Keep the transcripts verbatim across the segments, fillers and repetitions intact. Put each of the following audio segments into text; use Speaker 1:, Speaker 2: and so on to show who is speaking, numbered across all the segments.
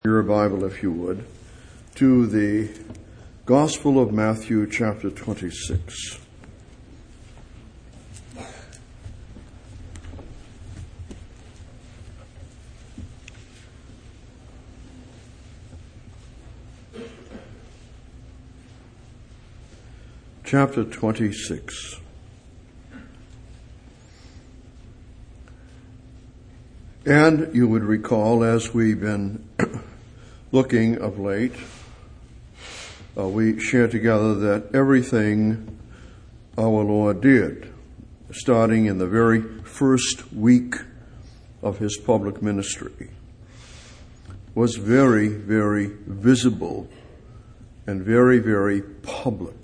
Speaker 1: Your Bible, if you would, to the Gospel of Matthew, chapter twenty-six. Chapter twenty-six. And you would recall, as we've been looking of late, uh, we shared together that everything our Lord did, starting in the very first week of his public ministry, was very, very visible and very, very public.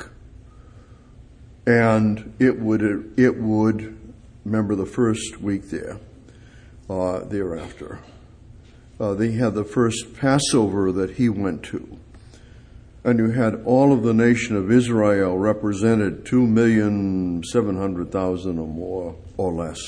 Speaker 1: And it would, it would, remember the first week there, uh, thereafter. Uh, they had the first Passover that he went to. And you had all of the nation of Israel represented, two million seven hundred thousand or more or less.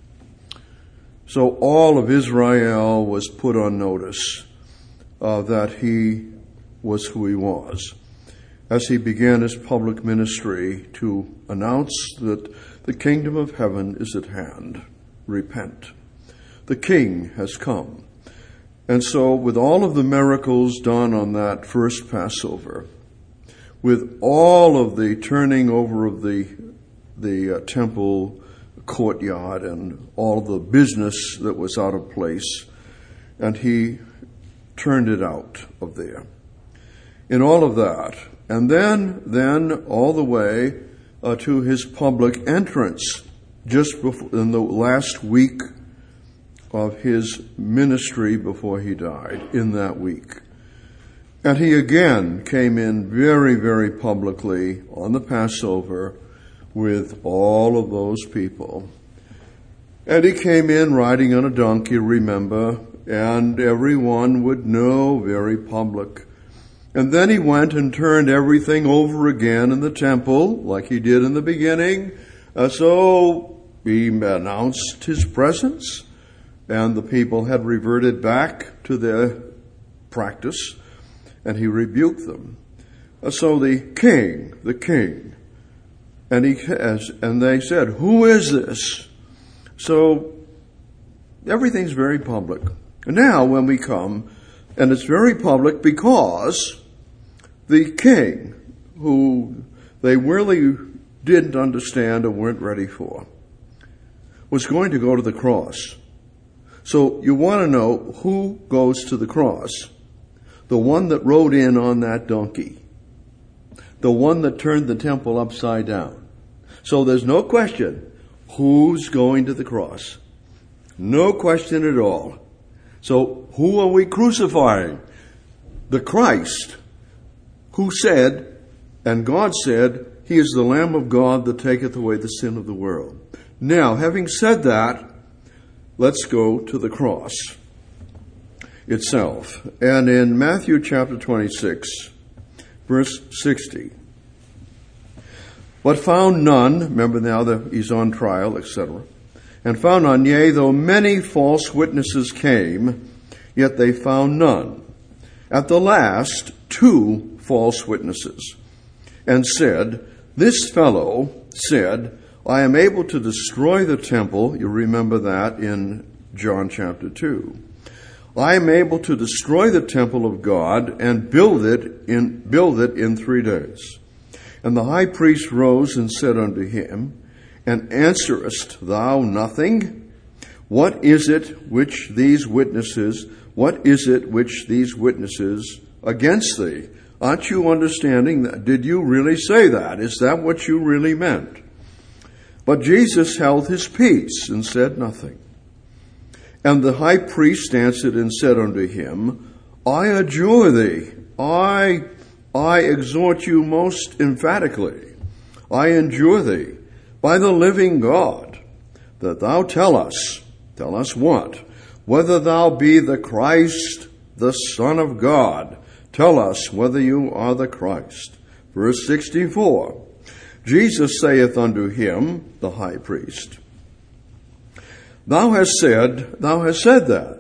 Speaker 1: So all of Israel was put on notice uh, that he was who he was, as he began his public ministry to announce that the kingdom of heaven is at hand. Repent. The King has come. And so with all of the miracles done on that first Passover, with all of the turning over of the the uh, temple courtyard and all the business that was out of place, and he turned it out of there. In all of that, and then then all the way uh, to his public entrance, just before, in the last week of his ministry before he died, in that week. And he again came in very, very publicly on the Passover with all of those people. And he came in riding on a donkey, remember, and everyone would know, very public. And then he went and turned everything over again in the temple, like he did in the beginning. Uh, so he announced his presence. And the people had reverted back to their practice, and he rebuked them. So the king, the king, and he has, and they said, "Who is this?" So everything's very public. And now when we come, and it's very public because the king, who they really didn't understand or weren't ready for, was going to go to the cross. So you want to know who goes to the cross. The one that rode in on that donkey. The one that turned the temple upside down. So there's no question who's going to the cross. No question at all. So who are we crucifying? The Christ, who said, and God said, He is the Lamb of God that taketh away the sin of the world. Now, having said that, let's go to the cross itself. And in Matthew chapter twenty-six, verse sixty, but found none, remember now that he's on trial, et cetera, and found none, yea, though many false witnesses came, yet they found none. At the last, two false witnesses, and said, this fellow said, I am able to destroy the temple. You remember that in John chapter two. I am able to destroy the temple of God and build it in build it in three days. And the high priest rose and said unto him, and answerest thou nothing? What is it which these witnesses, what is it which these witnesses against thee? Aren't you understanding that? Did you really say that? Is that what you really meant? But Jesus held his peace and said nothing. And the high priest answered and said unto him, I adjure thee, I, I exhort you most emphatically, I adjure thee, by the living God, that thou tell us, tell us what? Whether thou be the Christ, the Son of God. Tell us whether you are the Christ. Verse sixty-four. Jesus saith unto him, the high priest, Thou hast said, thou hast said that.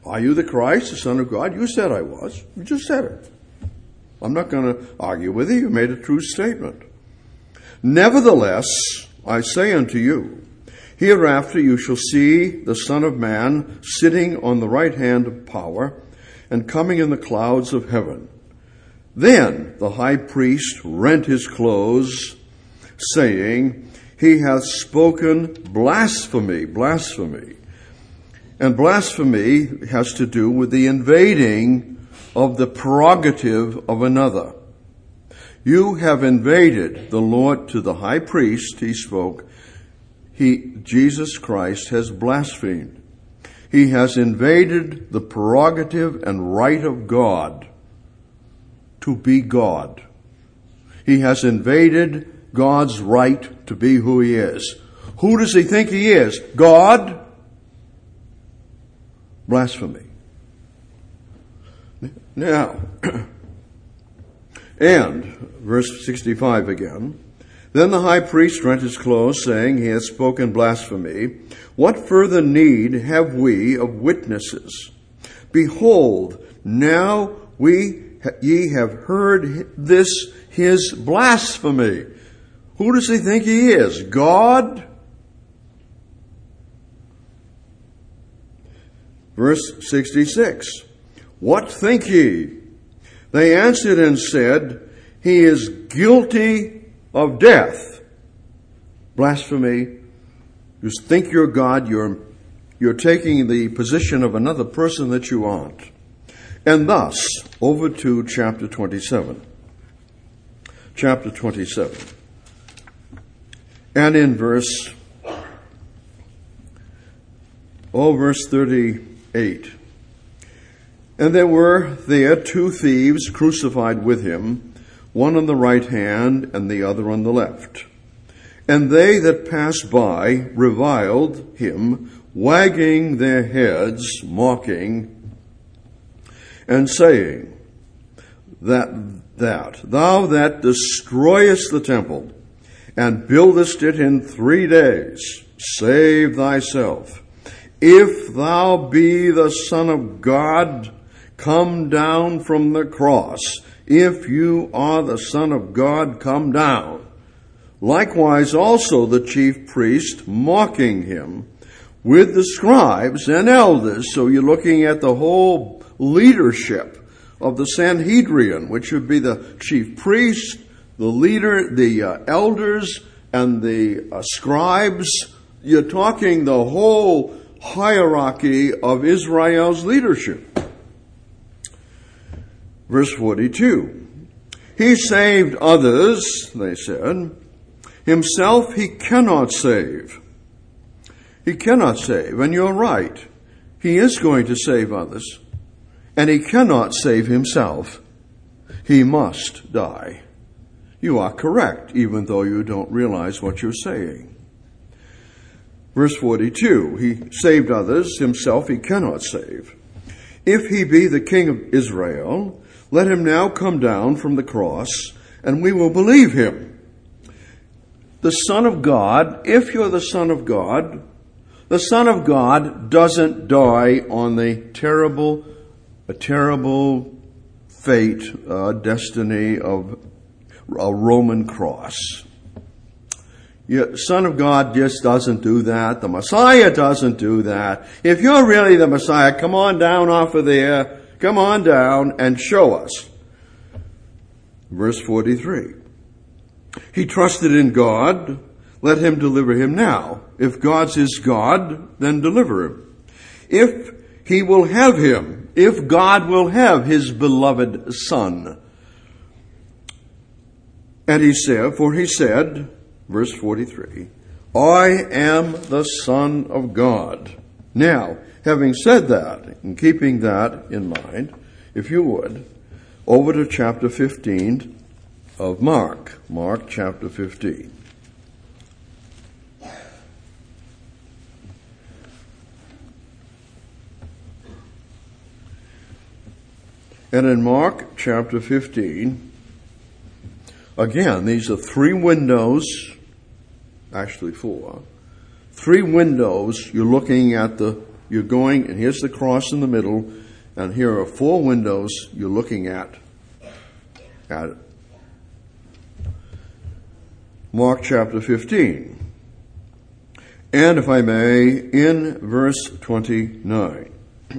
Speaker 1: Are you the Christ, the Son of God? You said I was. You just said it. I'm not going to argue with you. You made a true statement. Nevertheless, I say unto you, hereafter you shall see the Son of Man sitting on the right hand of power and coming in the clouds of heaven. Then the high priest rent his clothes, saying, He hath spoken blasphemy, blasphemy. And blasphemy has to do with the invading of the prerogative of another. You have invaded the Lord. To the high priest he spoke. He, Jesus Christ, has blasphemed. He has invaded the prerogative and right of God to be God. He has invaded God's right to be who he is. Who does he think he is? God? Blasphemy. Now, and verse sixty-five again. Then the high priest rent his clothes, saying, He hath spoken blasphemy. What further need have we of witnesses? Behold, now we ye have heard this his blasphemy. Who does he think he is? God? Verse sixty-six. What think ye? They answered and said, He is guilty of death. Blasphemy. You think you're God, you're, you're taking the position of another person that you aren't. And thus, over to chapter twenty-seven. Chapter twenty-seven. And in verse, oh, verse thirty-eight. And there were there two thieves crucified with him, one on the right hand and the other on the left. And they that passed by reviled him, wagging their heads, mocking, and saying, that, that thou that destroyest the temple, and buildest it in three days, save thyself. If thou be the Son of God, come down from the cross. If you are the Son of God, come down. Likewise also the chief priest mocking him with the scribes and elders. So you're looking at the whole leadership of the Sanhedrin, which would be the chief priest, the leader, the uh, elders, and the uh, scribes. You're talking the whole hierarchy of Israel's leadership. Verse forty-two. He saved others, they said. Himself he cannot save. He cannot save. And you're right. He is going to save others. And he cannot save himself. He must die. You are correct, even though you don't realize what you're saying. Verse forty-two. He saved others. Himself he cannot save. If he be the King of Israel, let him now come down from the cross, and we will believe him. The Son of God, if you're the Son of God, the Son of God doesn't die on the terrible, a terrible fate, uh, destiny of a Roman cross. The Son of God just doesn't do that. The Messiah doesn't do that. If you're really the Messiah, come on down off of there. Come on down and show us. Verse forty-three. He trusted in God. Let him deliver him now. If God's his God, then deliver him. If he will have him, if God will have his beloved Son. And he said, for he said, verse forty-three, I am the Son of God. Now, having said that, and keeping that in mind, if you would, over to chapter fifteen of Mark. Mark chapter fifteen. And in Mark chapter fifteen, again, these are three windows, actually four. Three windows, you're looking at the You're going, and here's the cross in the middle, and here are four windows you're looking at. At it. Mark chapter fifteen. And if I may, in verse twenty-nine.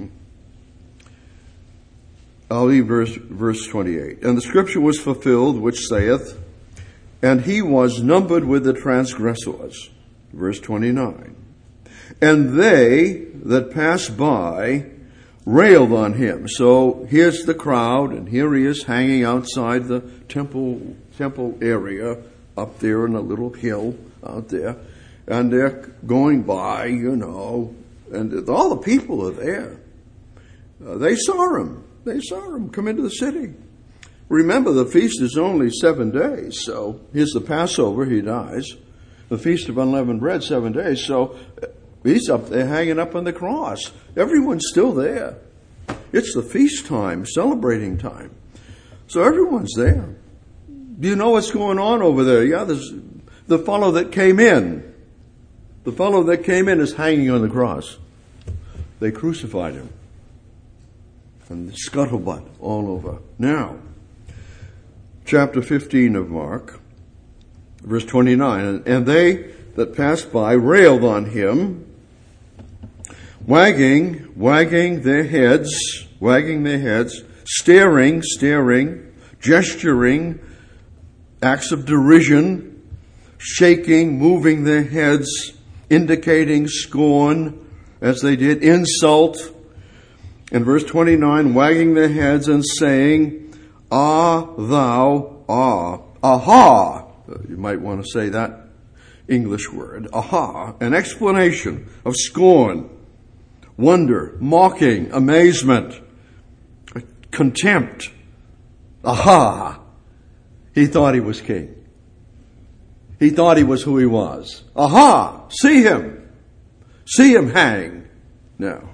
Speaker 1: I'll leave verse, verse twenty-eight. And the scripture was fulfilled, which saith, and he was numbered with the transgressors. Verse twenty-nine. And they that passed by railed on him. So here's the crowd, and here he is hanging outside the temple temple area up there in a little hill out there. And they're going by, you know, and all the people are there. Uh, they saw him. They saw him come into the city. Remember, the feast is only seven days. So here's the Passover, he dies. The Feast of Unleavened Bread, seven days. So he's up there hanging up on the cross. Everyone's still there. It's the feast time, celebrating time. So everyone's there. Do you know what's going on over there? Yeah, there's the fellow that came in. The fellow that came in is hanging on the cross. They crucified him. And the scuttlebutt all over. Now, chapter fifteen of Mark, verse twenty-nine. And they that passed by railed on him, wagging, wagging their heads, wagging their heads, staring, staring, gesturing, acts of derision, shaking, moving their heads, indicating scorn, as they did, insult. In verse twenty-nine, wagging their heads and saying, Ah, thou, ah, aha. You might want to say that English word, aha, an explanation of scorn, wonder, mocking, amazement, contempt. Aha! He thought he was king. He thought he was who he was. Aha! See him! See him hang! Now.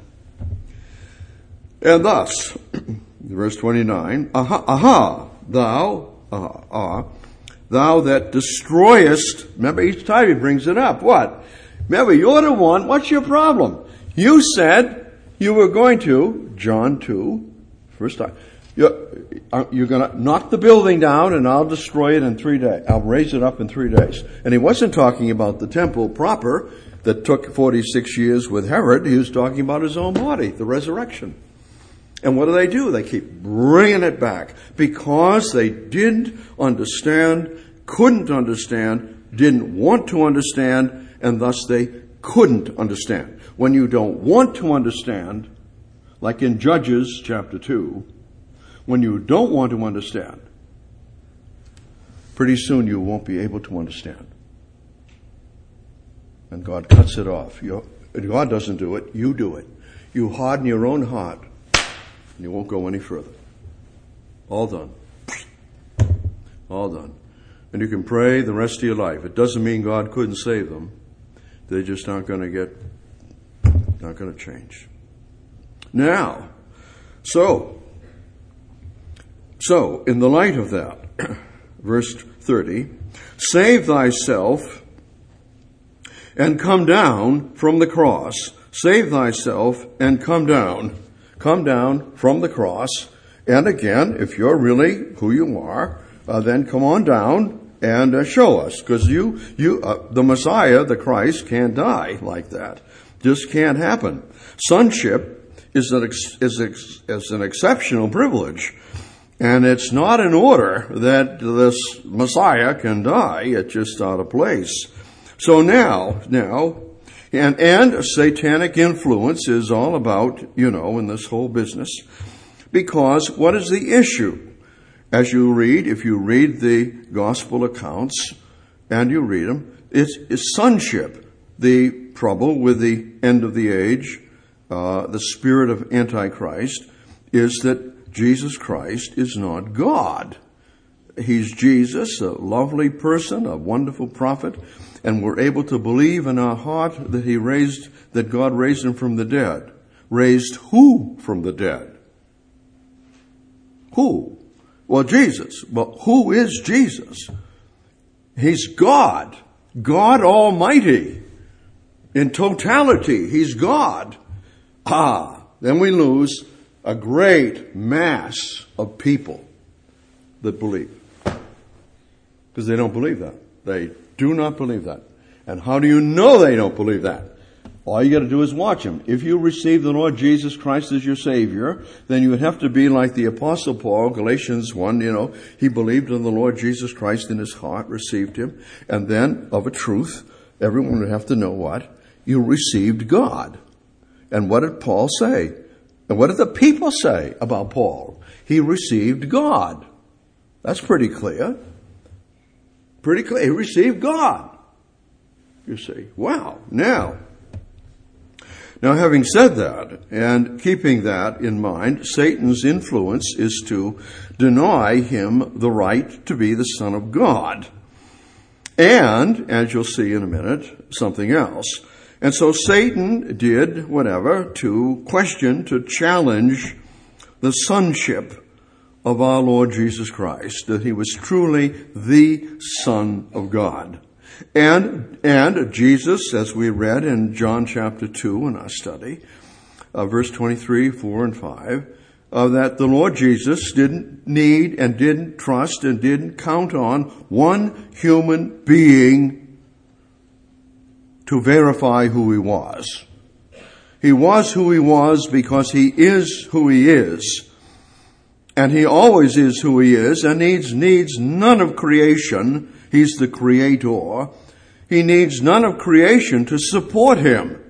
Speaker 1: And thus, verse twenty-nine, aha, aha, thou, aha, ah, thou that destroyest, remember each time he brings it up, what? Remember, you're the one, what's your problem? You said you were going to, John two, first time, you're, you're going to knock the building down and I'll destroy it in three days. I'll raise it up in three days. And he wasn't talking about the temple proper that took forty-six years with Herod. He was talking about his own body, the resurrection. And what do they do? They keep bringing it back because they didn't understand, couldn't understand, didn't want to understand, and thus they couldn't understand. When you don't want to understand, like in Judges chapter two, when you don't want to understand, pretty soon you won't be able to understand. And God cuts it off. You're, God doesn't do it, you do it. You harden your own heart. And you won't go any further. All done. All done. And you can pray the rest of your life. It doesn't mean God couldn't save them. They just aren't going to get, not going to change. Now, so, so, in the light of that, verse thirty, save thyself and come down from the cross. Save thyself and come down. Come down from the cross, and again, if you're really who you are, uh, then come on down and uh, show us, because you, you, uh, the Messiah, the Christ, can't die like that. Just can't happen. Sonship is an ex, is, ex, is an exceptional privilege, and it's not in order that this Messiah can die. It's just out of place. So now, now. And, and satanic influence is all about, you know, in this whole business. Because what is the issue? As you read, if you read the gospel accounts, and you read them, it's, it's sonship. The trouble with the end of the age, uh, the spirit of Antichrist, is that Jesus Christ is not God. He's Jesus, a lovely person, a wonderful prophet, and we're able to believe in our heart that he raised, that God raised him from the dead. Raised who from the dead? Who? Well, Jesus. Well, who is Jesus? He's God. God Almighty. In totality, he's God. Ah, then we lose a great mass of people that believe. Because they don't believe that. They do not believe that. And how do you know they don't believe that? All you got to do is watch them. If you receive the Lord Jesus Christ as your Savior, then you would have to be like the Apostle Paul, Galatians one, you know, he believed in the Lord Jesus Christ in his heart, received him, and then, of a truth, everyone would have to know what? You received God. And what did Paul say? And what did the people say about Paul? He received God. That's pretty clear. Pretty clear. He received God. You see. Wow. Now, Now, having said that, and keeping that in mind, Satan's influence is to deny him the right to be the Son of God. And, as you'll see in a minute, something else. And so Satan did whatever to question, to challenge the sonship of our Lord Jesus Christ, that he was truly the Son of God. And and Jesus, as we read in John chapter two in our study, uh, verse twenty-three, four, and five, uh, that the Lord Jesus didn't need and didn't trust and didn't count on one human being to verify who he was. He was who he was because he is who he is. And he always is who he is and needs, needs none of creation. He's the creator. He needs none of creation to support him.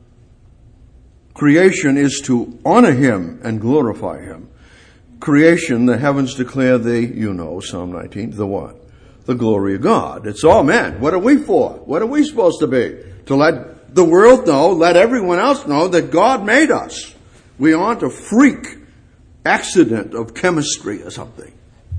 Speaker 1: Creation is to honor him and glorify him. Creation, the heavens declare the, you know, Psalm nineteen, the what? The glory of God. It's all men. What are we for? What are we supposed to be? To let the world know, let everyone else know that God made us. We aren't a freak accident of chemistry or something.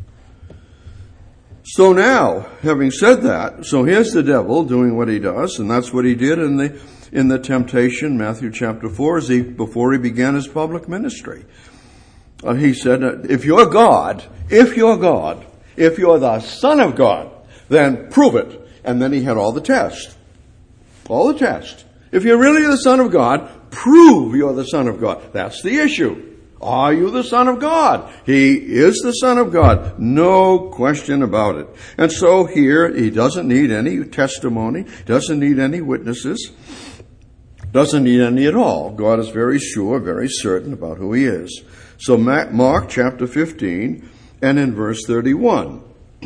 Speaker 1: So now, having said that, so here's the devil doing what he does, and that's what he did in the in the temptation, Matthew chapter four, as he before he began his public ministry. Uh, he said, if you're God, if you're God, if you're the Son of God, then prove it. And then he had all the tests. All the tests. If you're really the Son of God, prove you're the Son of God. That's the issue. Are you the Son of God? He is the Son of God. No question about it. And so here, he doesn't need any testimony, doesn't need any witnesses, doesn't need any at all. God is very sure, very certain about who he is. So Mark chapter fifteen and in verse thirty-one.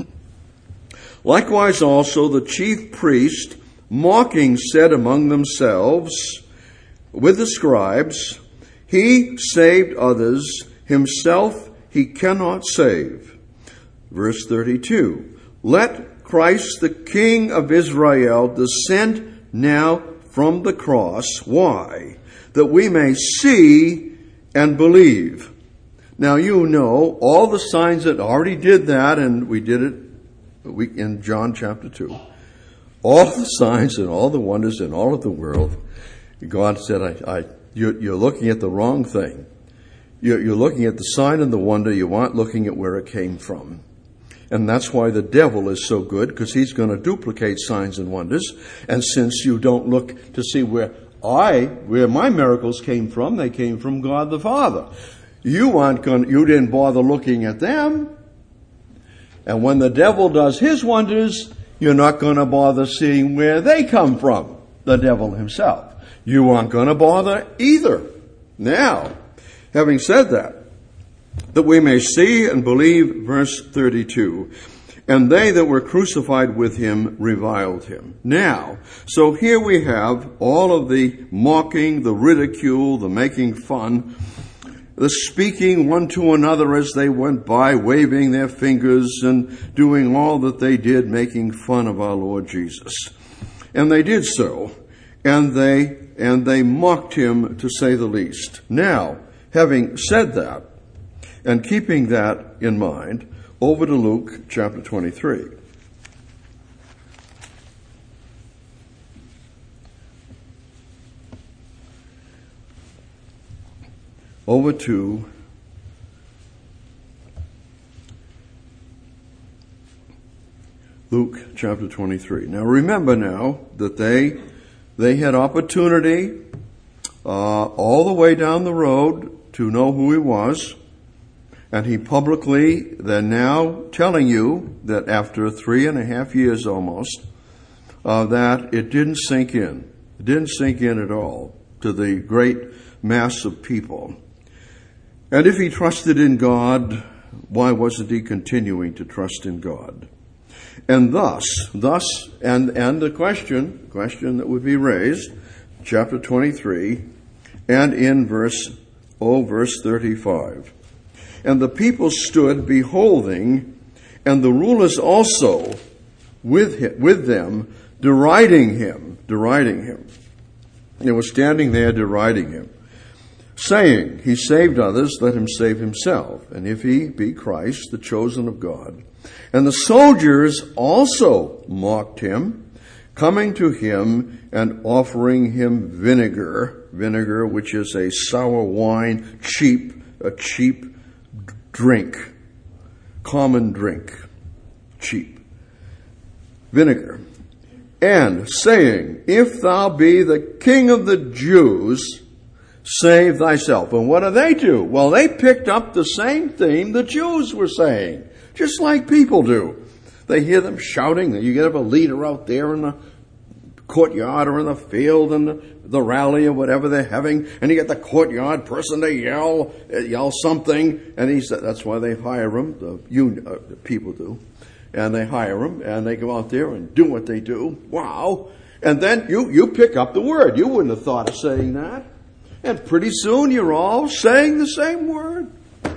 Speaker 1: Likewise also the chief priest, mocking, said among themselves with the scribes, he saved others, himself he cannot save. Verse thirty-two. Let Christ the King of Israel descend now from the cross. Why? That we may see and believe. Now you know all the signs that already did that, and we did it in John chapter two. All the signs and all the wonders in all of the world. God said, I, I You're, you're looking at the wrong thing. You're, you're looking at the sign and the wonder. You aren't looking at where it came from. And that's why the devil is so good, because he's going to duplicate signs and wonders. And since you don't look to see where I, where my miracles came from, they came from God the Father. You aren't going, you didn't bother looking at them. And when the devil does his wonders, you're not going to bother seeing where they come from, the devil himself. You aren't going to bother either. Now, having said that, that we may see and believe, verse thirty-two, and they that were crucified with him reviled him. Now, so here we have all of the mocking, the ridicule, the making fun, the speaking one to another as they went by, waving their fingers and doing all that they did, making fun of our Lord Jesus. And they did so. And they and they mocked him, to say the least. Now, having said that, and keeping that in mind, over to Luke chapter twenty-three. Over to Luke chapter twenty-three. Now remember now that they They had opportunity uh, all the way down the road to know who he was. And he publicly, they're now telling you that after three and a half years almost, uh, that it didn't sink in. It didn't sink in at all to the great mass of people. And if he trusted in God, why wasn't he continuing to trust in God? And thus, thus, and, and the question, question that would be raised, chapter twenty-three, and in verse, oh, verse thirty-five. And the people stood beholding, and the rulers also with him, with them, deriding him, deriding him. They were standing there deriding him, saying, he saved others, let him save himself. And if he be Christ, the chosen of God. And the soldiers also mocked him, coming to him and offering him vinegar, vinegar, which is a sour wine, cheap, a cheap drink, common drink, cheap, vinegar. And saying, if thou be the King of the Jews, save thyself. And what do they do? Well, they picked up the same theme the Jews were saying, just like people do. They hear them shouting. You get a leader out there in the courtyard or in the field and the, the rally or whatever they're having, and you get the courtyard person to yell, yell something, and he's, that's why they hire him, the, union, uh, the people do, and they hire him, and they go out there and do what they do. Wow. And then you, you pick up the word. You wouldn't have thought of saying that. And pretty soon you're all saying the same word.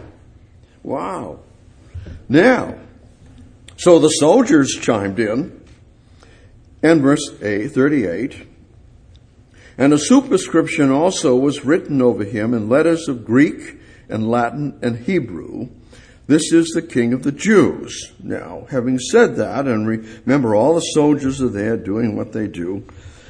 Speaker 1: Wow. Now, so the soldiers chimed in, and verse thirty-eight, and a superscription also was written over him in letters of Greek and Latin and Hebrew. This is the King of the Jews. Now, having said that, and remember all the soldiers are there doing what they do,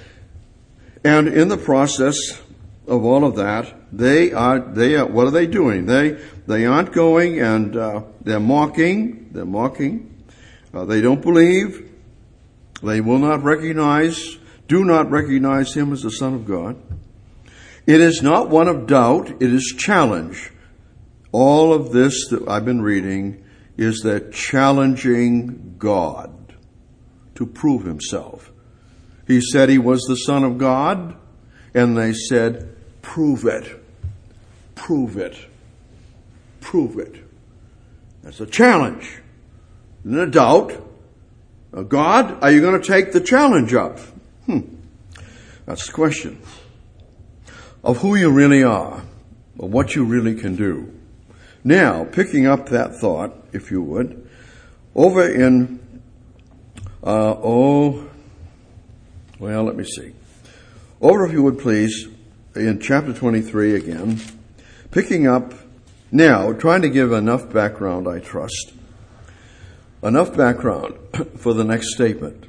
Speaker 1: and in the process of all of that, they are, they are, what are they doing? They, they aren't going and, uh, they're mocking, they're mocking, uh, they don't believe, they will not recognize, do not recognize him as the Son of God. It is not one of doubt, it is challenge. All of this that I've been reading is that challenging God to prove himself. He said he was the Son of God, and they said, prove it, prove it, prove it. That's a challenge. Isn't it a doubt? Now, God, are you going to take the challenge up? Hmm. That's the question. Of who you really are, or what you really can do. Now, picking up that thought, if you would, over in, uh, oh, well, let me see. Over, if you would please, in chapter twenty-three again, picking up, now, trying to give enough background, I trust, enough background for the next statement.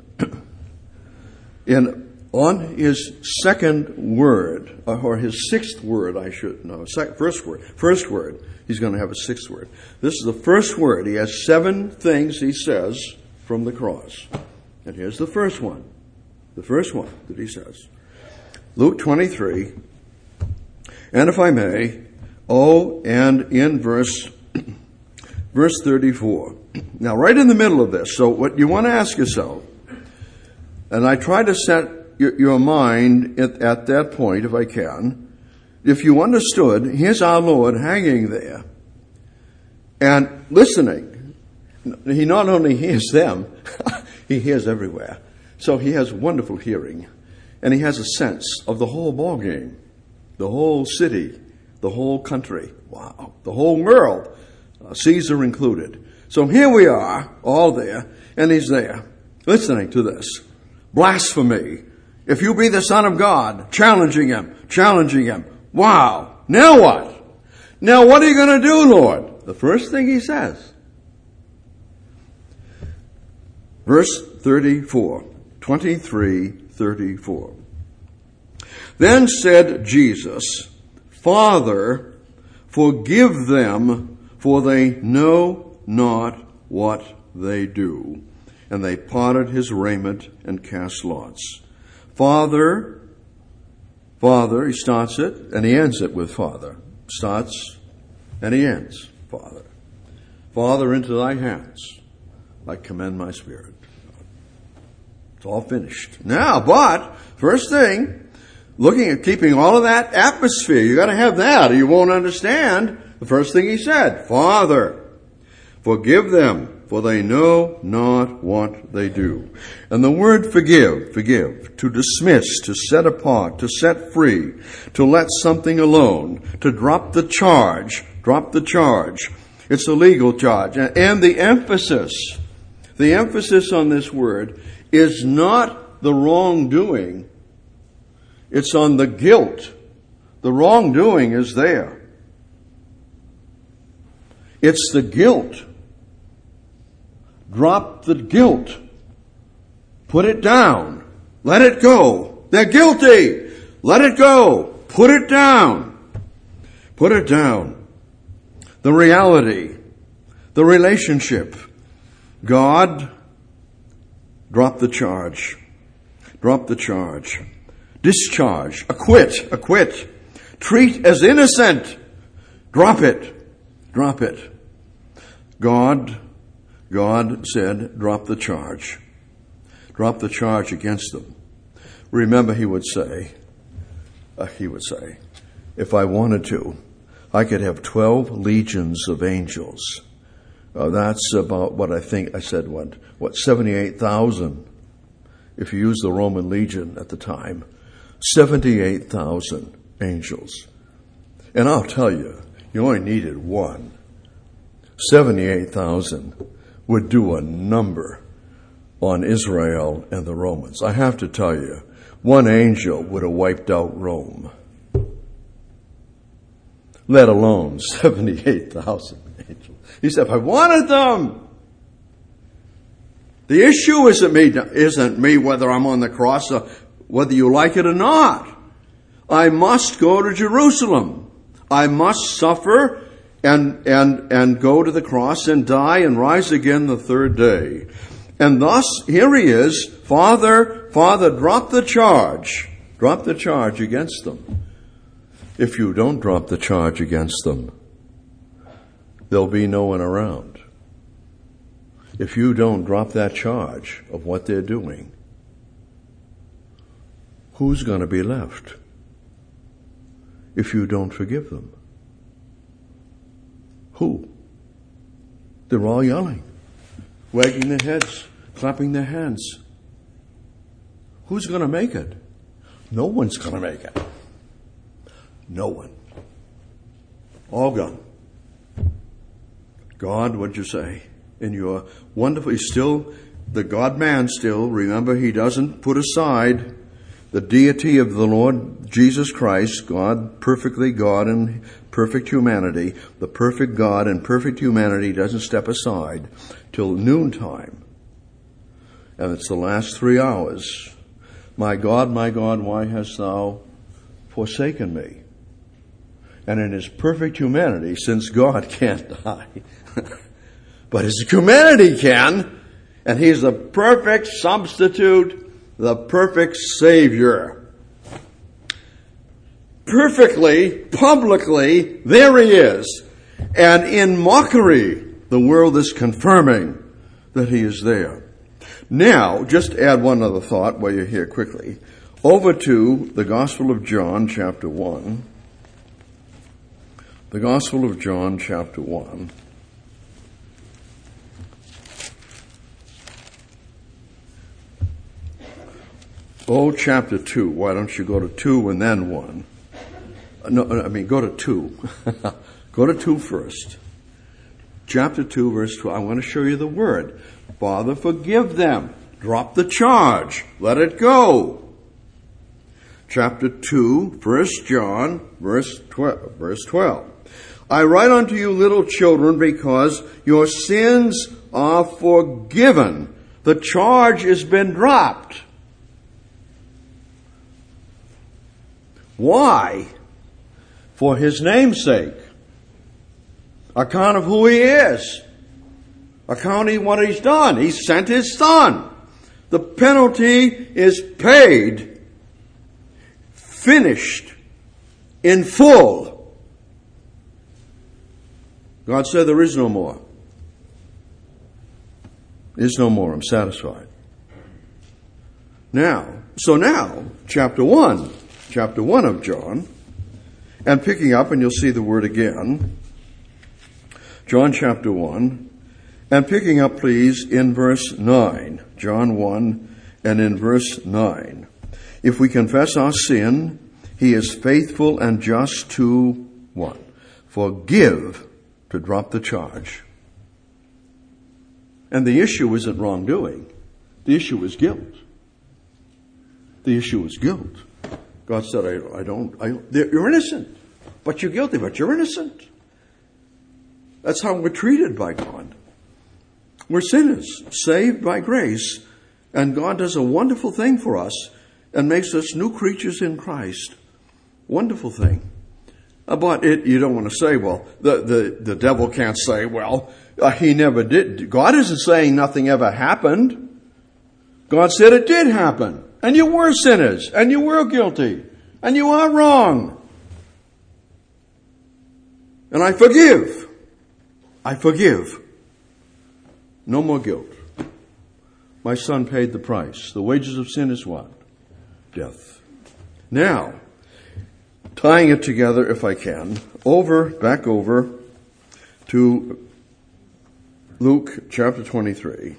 Speaker 1: In, on his second word, or his sixth word, I should, no, second, first word, first word, he's going to have a sixth word. This is the first word. He has seven things he says from the cross. And here's the first one. The first one that he says. Luke twenty-three, and if I may, oh, and in verse, verse thirty-four. Now, right in the middle of this, so what you want to ask yourself, and I try to set your, your mind at, at that point, if I can, if you understood, here's our Lord hanging there and listening. He not only hears them, he hears everywhere. So he has wonderful hearing, and he has a sense of the whole ballgame, the whole city, the whole country, wow, the whole world, uh, Caesar included. So here we are, all there, and he's there, listening to this. Blasphemy. If you be the Son of God, challenging him, challenging him. Wow. Now what? Now what are you going to do, Lord? The first thing he says. Verse thirty-four. twenty-three thirty-four. Then said Jesus, Father, forgive them, for they know not what they do. And they parted his raiment and cast lots. Father, Father, he starts it and he ends it with Father. Starts and he ends, Father. Father, into thy hands I commend my spirit. It's all finished. Now, but, first thing, looking at keeping all of that atmosphere, you got to have that or you won't understand. The first thing he said, Father, forgive them, for they know not what they do. And the word forgive, forgive, to dismiss, to set apart, to set free, to let something alone, to drop the charge, drop the charge. It's a legal charge. And the emphasis, the emphasis on this word is not the wrongdoing. It's on the guilt. The wrongdoing is there. It's the guilt. Drop the guilt. Put it down. Let it go. They're guilty. Let it go. Put it down. Put it down. The reality. The relationship. God, drop the charge. Drop the charge. Discharge. Acquit. Acquit. Treat as innocent. Drop it. Drop it. God, God said, drop the charge. Drop the charge against them. Remember, he would say, uh, he would say, if I wanted to, I could have twelve legions of angels. Uh, that's about what I think I said, what, what, seventy-eight thousand, if you use the Roman legion at the time, seventy-eight thousand angels. And I'll tell you, you only needed one. seventy-eight thousand would do a number on Israel and the Romans. I have to tell you, one angel would have wiped out Rome. Let alone seventy-eight thousand angels. He said, if I wanted them, the issue isn't me, isn't me whether I'm on the cross or whether you like it or not. I must go to Jerusalem. I must suffer and, and, and go to the cross and die and rise again the third day. And thus, here he is, Father, Father, drop the charge. Drop the charge against them. If you don't drop the charge against them, there'll be no one around. If you don't drop that charge of what they're doing, who's going to be left if you don't forgive them? Who? They're all yelling, wagging their heads, clapping their hands. Who's going to make it? No one's going to make it. No one. All gone. God, what'd you say? In your wonderful, he's still the God-man still. Remember, he doesn't put aside the deity of the Lord Jesus Christ, God, perfectly God and perfect humanity. The perfect God and perfect humanity doesn't step aside till noontime. And it's the last three hours. My God, my God, why hast thou forsaken me? And in his perfect humanity, since God can't die, but his humanity can, and he's the perfect substitute, the perfect Savior. Perfectly, publicly, there he is. And in mockery, the world is confirming that he is there. Now, just add one other thought while you're here quickly. Over to the Gospel of John, chapter one. The Gospel of John, chapter one. Oh, chapter two. Why don't you go to two and then one? No, I mean, go to two. Go to two first. Chapter two, verse twelve. I want to show you the word. Father, forgive them. Drop the charge. Let it go. Chapter two, First John, verse twelve. Verse twelve. I write unto you, little children, because your sins are forgiven. The charge has been dropped. Why? For his name's sake. Account of who he is. Accounting what he's done. He sent his son. The penalty is paid. finished, in full. God said, there is no more. There's no more. I'm satisfied. Now, so now, chapter one, chapter one of John, and picking up, and you'll see the word again, John chapter one, and picking up, please, in verse nine, John one, and in verse nine. If we confess our sin, he is faithful and just to, what? Forgive, to drop the charge. And the issue isn't wrongdoing. The issue is guilt. The issue is guilt. God said, I, I don't, I, you're innocent, but you're guilty, but you're innocent. That's how we're treated by God. We're sinners, saved by grace, and God does a wonderful thing for us and makes us new creatures in Christ. Wonderful thing. But it, you don't want to say, well, the, the, the devil can't say, well, uh, he never did. God isn't saying nothing ever happened. God said it did happen. And you were sinners, and you were guilty, and you are wrong. And I forgive. I forgive. No more guilt. My son paid the price. The wages of sin is what? Death. Now, tying it together, if I can, over, back over to Luke chapter twenty-three.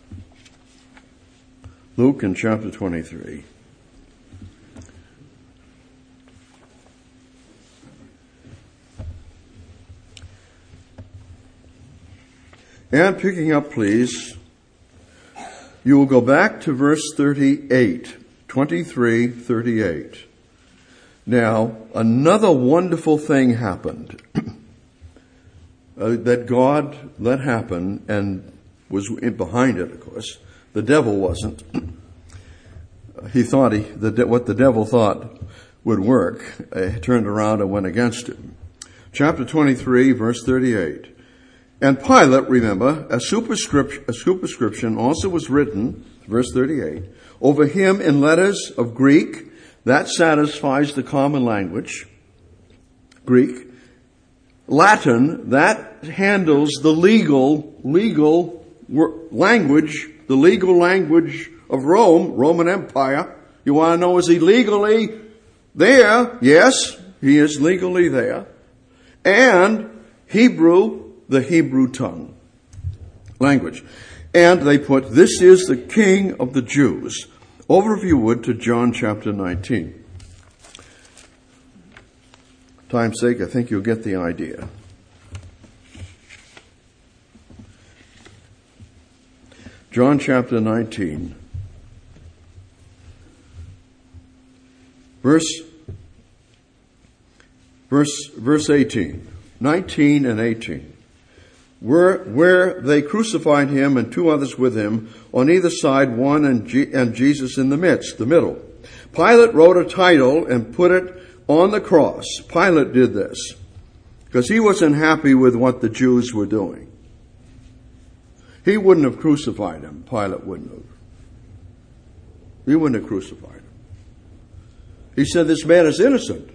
Speaker 1: Luke in chapter twenty-three. And picking up, please, you will go back to verse thirty-eight. twenty-three, thirty-eight. Now, another wonderful thing happened uh, that God let happen and was in behind it, of course. The devil wasn't. He thought he, the, what the devil thought would work, uh, turned around and went against him. Chapter twenty-three, verse thirty-eight. And Pilate, remember, a superscription, a superscription also was written, verse thirty-eight, over him in letters of Greek. That satisfies the common language. Greek. Latin, that handles the legal, legal language, the legal language of Rome, Roman Empire. You want to know, is he legally there? Yes, he is legally there. And Hebrew, the Hebrew tongue, language. And they put, this is the King of the Jews. Over, if you would, to John chapter nineteen. Time's sake, I think you'll get the idea. John chapter nineteen. Verse, verse, verse eighteen. nineteen and eighteen. Where, where they crucified him and two others with him, on either side one and, G- and Jesus in the midst, the middle. Pilate wrote a title and put it on the cross. Pilate did this because he wasn't happy with what the Jews were doing. He wouldn't have crucified him. Pilate wouldn't have. He wouldn't have crucified him. He said, this man is innocent.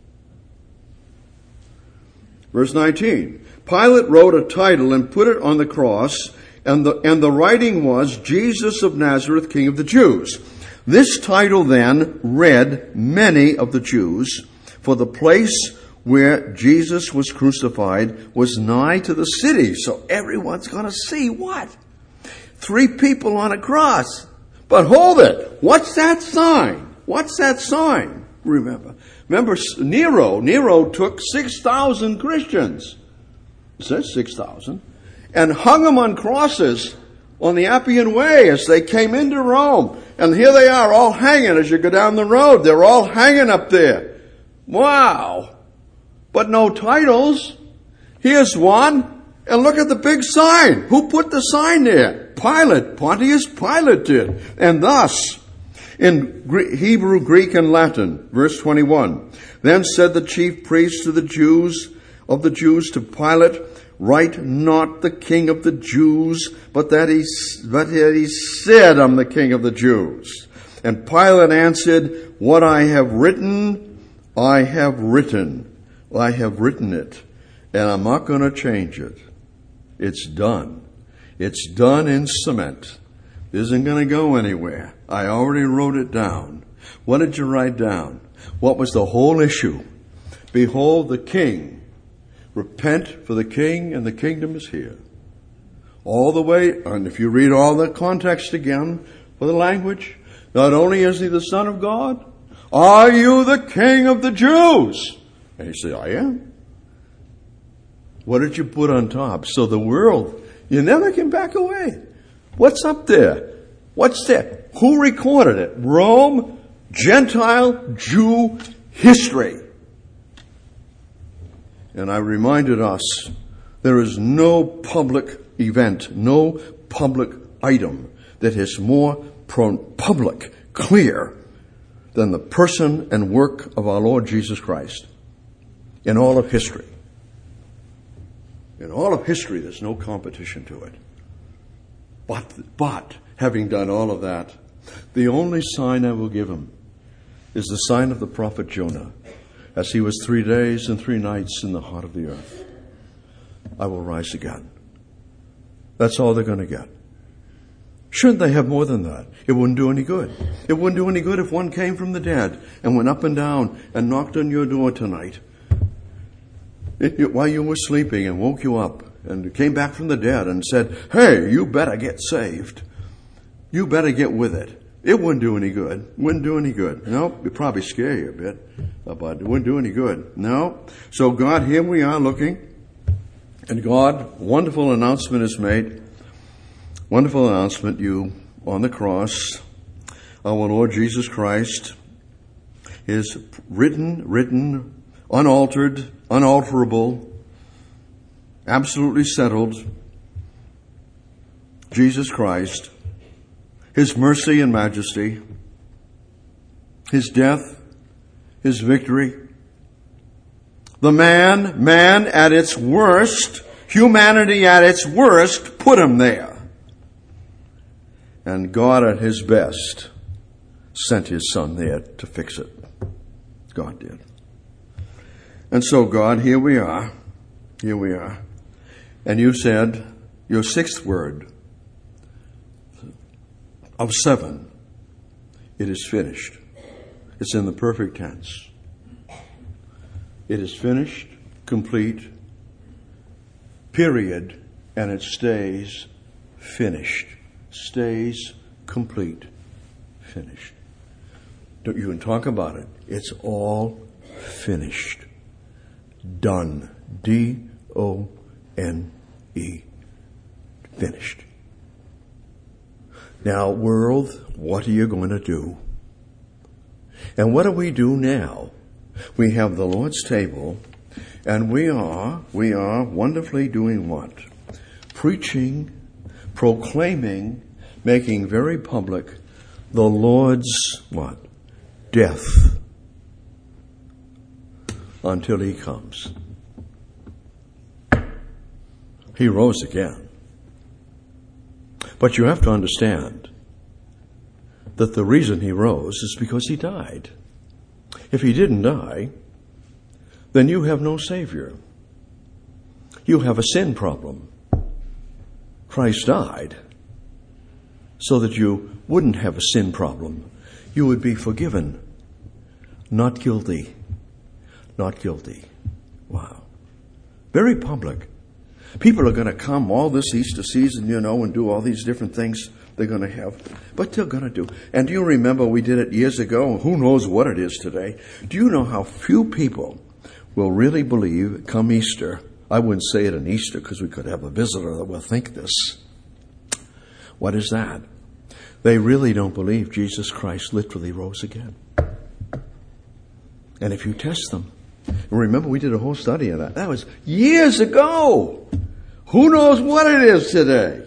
Speaker 1: Verse nineteen. Pilate wrote a title and put it on the cross, and the, and the writing was, Jesus of Nazareth, King of the Jews. This title then read many of the Jews, for the place where Jesus was crucified was nigh to the city. So everyone's going to see what? Three people on a cross. But hold it. What's that sign? What's that sign? Remember. Remember Nero. Nero took six thousand Christians. It says six thousand. And hung them on crosses on the Appian Way as they came into Rome. And here they are all hanging as you go down the road. They're all hanging up there. Wow. But no titles. Here's one. And look at the big sign. Who put the sign there? Pilate. Pontius Pilate did. And thus, in Hebrew, Greek, and Latin, verse twenty-one, then said the chief priests to the Jews, of the Jews to Pilate, write not the King of the Jews, but that he, but that he said, I'm the King of the Jews. And Pilate answered, what I have written, I have written. I have written it, and I'm not going to change it. It's done. It's done in cement. It isn't going to go anywhere. I already wrote it down. What did you write down? What was the whole issue? Behold the king. Repent, for the king and the kingdom is here. All the way, and if you read all the context again for the language, not only is he the Son of God, are you the King of the Jews? And he said, I am. What did you put on top? So the world, you never can back away. What's up there? What's there? Who recorded it? Rome, Gentile, Jew, history. And I reminded us, there is no public event, no public item that is more public, clear, than the person and work of our Lord Jesus Christ in all of history. In all of history, there's no competition to it. But, but, having done all of that, the only sign I will give him is the sign of the prophet Jonah, as he was three days and three nights in the heart of the earth. I will rise again. That's all they're going to get. Shouldn't they have more than that? It wouldn't do any good. It wouldn't do any good if one came from the dead and went up and down and knocked on your door tonight it, it, while you were sleeping and woke you up and came back from the dead and said, hey, you better get saved. You better get with it. It wouldn't do any good. Wouldn't do any good. No, it'd probably scare you a bit, but it wouldn't do any good. No. So God, here we are looking, and God, wonderful announcement is made. Wonderful announcement, you on the cross, our Lord Jesus Christ is written, written, unaltered, unalterable, absolutely settled. Jesus Christ, his mercy and majesty, his death, his victory. The man, man at its worst, humanity at its worst, put him there. And God at his best sent his son there to fix it. God did. And so God, here we are. Here we are. And you said your sixth word of seven, it is finished. It's in the perfect tense. It is finished, complete, period, and it stays finished. Stays complete, finished. Don't you can talk about it. It's all finished. Done. D O N E. Finished. Now, world, what are you going to do? And what do we do now? We have the Lord's table, and we are, we are wonderfully doing what? Preaching, proclaiming, making very public the Lord's what? Death until he comes. He rose again. But you have to understand that the reason he rose is because he died. If he didn't die, then you have no Savior. You have a sin problem. Christ died so that you wouldn't have a sin problem. You would be forgiven. Not guilty. Not guilty. Wow. Very public. People are going to come all this Easter season, you know, and do all these different things they're going to have. But they're going to do. And do you remember we did it years ago? Who knows what it is today? Do you know how few people will really believe come Easter? I wouldn't say it on Easter because we could have a visitor that will think this. What is that? They really don't believe Jesus Christ literally rose again. And if you test them, remember we did a whole study of that. That was years ago. Who knows what it is today?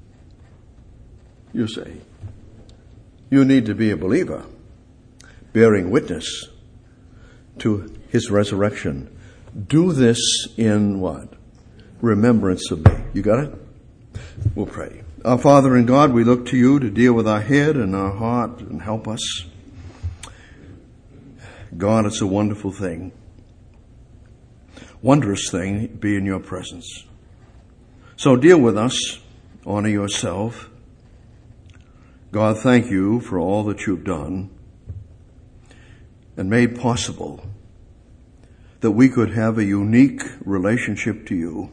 Speaker 1: You say. You need to be a believer, bearing witness to his resurrection. Do this in what? Remembrance of me. You got it? We'll pray. Our Father in God, we look to you to deal with our head and our heart and help us. God, it's a wonderful thing, wondrous thing, be in your presence. So deal with us, honor yourself. God, thank you for all that you've done and made possible that we could have a unique relationship to you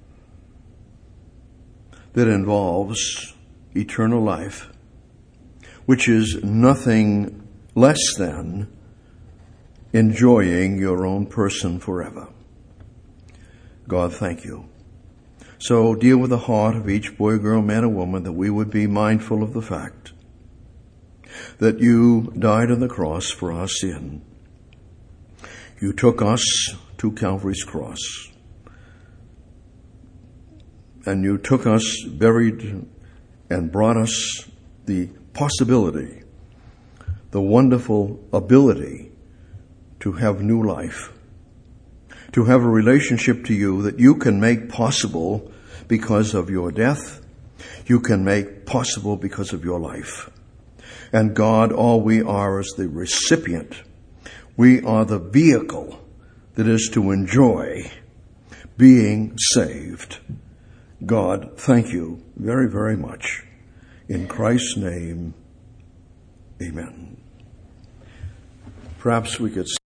Speaker 1: that involves eternal life, which is nothing less than enjoying your own person forever. God, thank you. So deal with the heart of each boy, girl, man, or woman, that we would be mindful of the fact that you died on the cross for our sin. You took us to Calvary's cross, and you took us, buried, and brought us the possibility, the wonderful ability to have new life, to have a relationship to you that you can make possible because of your death, you can make possible because of your life. And God, all we are is the recipient. We are the vehicle that is to enjoy being saved. God, thank you very, very much. In Christ's name, amen. Perhaps we could